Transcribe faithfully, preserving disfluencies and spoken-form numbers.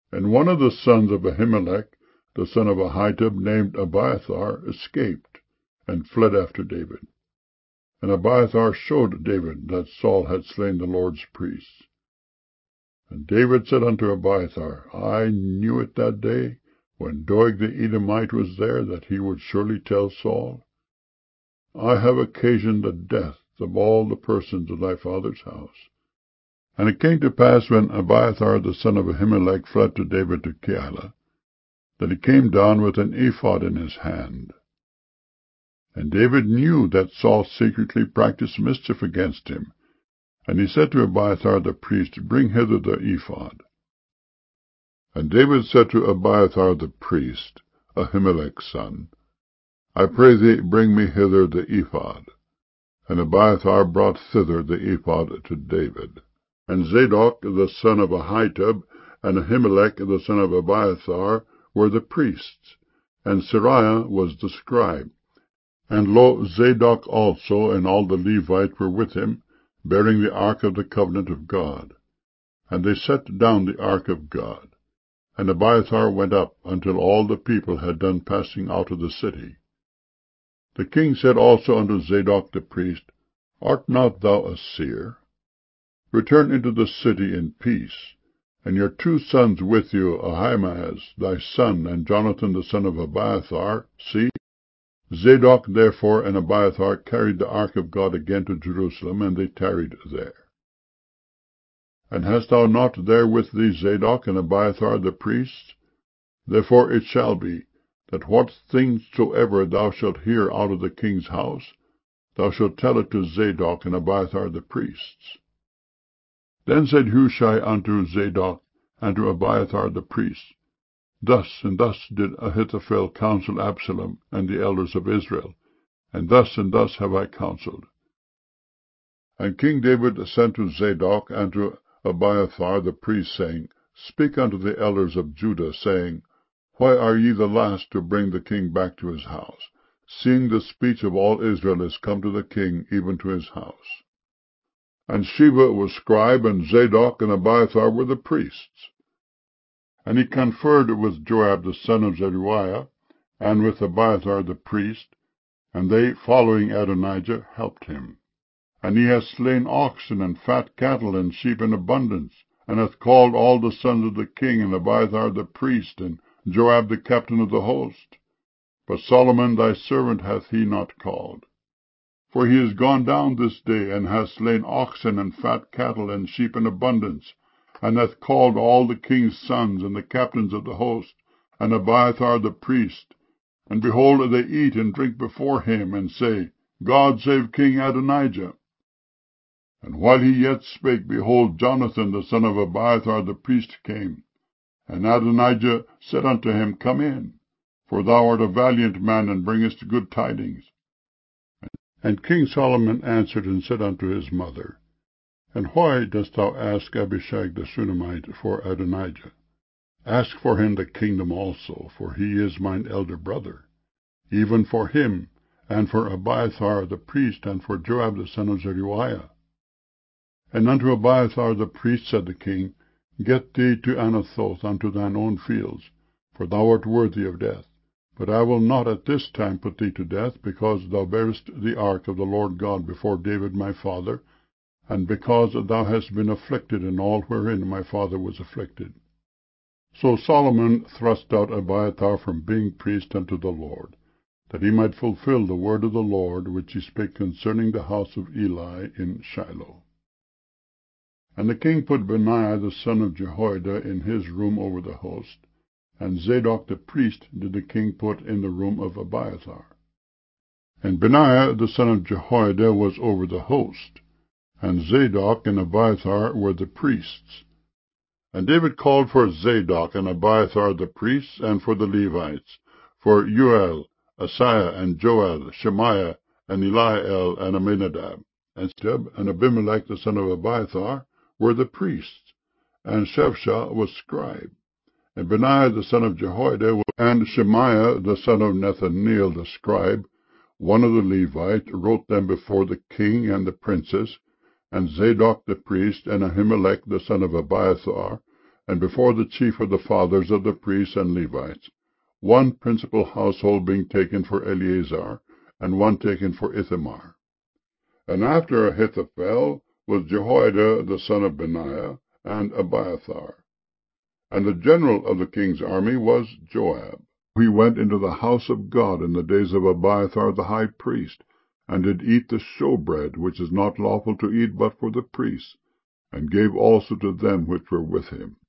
And one of the sons of Ahimelech, the son of Ahitub, named Abiathar, escaped, and fled after David. And Abiathar showed David that Saul had slain the Lord's priests. And David said unto Abiathar, I knew it that day, when Doeg the Edomite was there, that he would surely tell Saul. I have occasioned the death of all the persons of thy father's house. And it came to pass, when Abiathar the son of Ahimelech fled to David to Keilah, that he came down with an ephod in his hand. And David knew that Saul secretly practiced mischief against him. And he said to Abiathar the priest, Bring hither the ephod. And David said to Abiathar the priest, Ahimelech's son, I pray thee, bring me hither the ephod. And Abiathar brought thither the ephod to David. And Zadok the son of Ahitub, and Ahimelech the son of Abiathar, were the priests, and Seraiah was the scribe. And lo, Zadok also and all the Levites were with him, bearing the ark of the covenant of God. And they set down the ark of God. And Abiathar went up until all the people had done passing out of the city. The king said also unto Zadok the priest, Art not thou a seer? Return into the city in peace, and your two sons with you, Ahimaaz thy son, and Jonathan the son of Abiathar. See, Zadok therefore and Abiathar carried the ark of God again to Jerusalem, and they tarried there. And hast thou not there with thee Zadok and Abiathar the priests? Therefore it shall be, that what things soever thou shalt hear out of the king's house, thou shalt tell it to Zadok and Abiathar the priests. Then said Hushai unto Zadok and to Abiathar the priests, Thus and thus did Ahithophel counsel Absalom and the elders of Israel, and thus and thus have I counseled. And King David sent to Zadok and to Abiathar the priest, saying, Speak unto the elders of Judah, saying, Why are ye the last to bring the king back to his house, seeing the speech of all Israel is come to the king, even to his house? And Sheva was scribe, and Zadok and Abiathar were the priests. And he conferred with Joab the son of Zeruiah, and with Abiathar the priest, and they, following Adonijah, helped him. And he hath slain oxen and fat cattle and sheep in abundance, and hath called all the sons of the king, and Abiathar the priest, and Joab the captain of the host. But Solomon thy servant hath he not called. For he is gone down this day, and hath slain oxen and fat cattle and sheep in abundance, and hath called all the king's sons and the captains of the host, and Abiathar the priest. And behold, they eat and drink before him, and say, God save King Adonijah. And while he yet spake, behold, Jonathan the son of Abiathar the priest came. And Adonijah said unto him, Come in, for thou art a valiant man, and bringest good tidings. And King Solomon answered and said unto his mother, And why dost thou ask Abishag the Shunammite for Adonijah? Ask for him the kingdom also, for he is mine elder brother, even for him, and for Abiathar the priest, and for Joab the son of Zeruiah. And unto Abiathar the priest said the king, Get thee to Anathoth unto thine own fields, for thou art worthy of death. But I will not at this time put thee to death, because thou bearest the ark of the Lord God before David my father, and because thou hast been afflicted in all wherein my father was afflicted. So Solomon thrust out Abiathar from being priest unto the Lord, that he might fulfill the word of the Lord, which he spake concerning the house of Eli in Shiloh. And the king put Benaiah the son of Jehoiada in his room over the host, and Zadok the priest did the king put in the room of Abiathar. And Benaiah the son of Jehoiada was over the host, and Zadok and Abiathar were the priests. And David called for Zadok and Abiathar the priests, and for the Levites, for Uel, Asaiah, and Joel, Shemaiah, and Eliel, and Aminadab, and Steb, and Abimelech the son of Abiathar were the priests, and Shevshah was scribe. And Benaiah the son of Jehoiada, and Shemaiah the son of Nethaneel the scribe, one of the Levites, wrote them before the king and the princes, and Zadok the priest, and Ahimelech the son of Abiathar, and before the chief of the fathers of the priests and Levites, one principal household being taken for Eleazar, and one taken for Ithamar. And after Ahithophel was Jehoiada the son of Benaiah, and Abiathar. And the general of the king's army was Joab. He went into the house of God in the days of Abiathar the high priest, and did eat the showbread, which is not lawful to eat but for the priests, and gave also to them which were with him.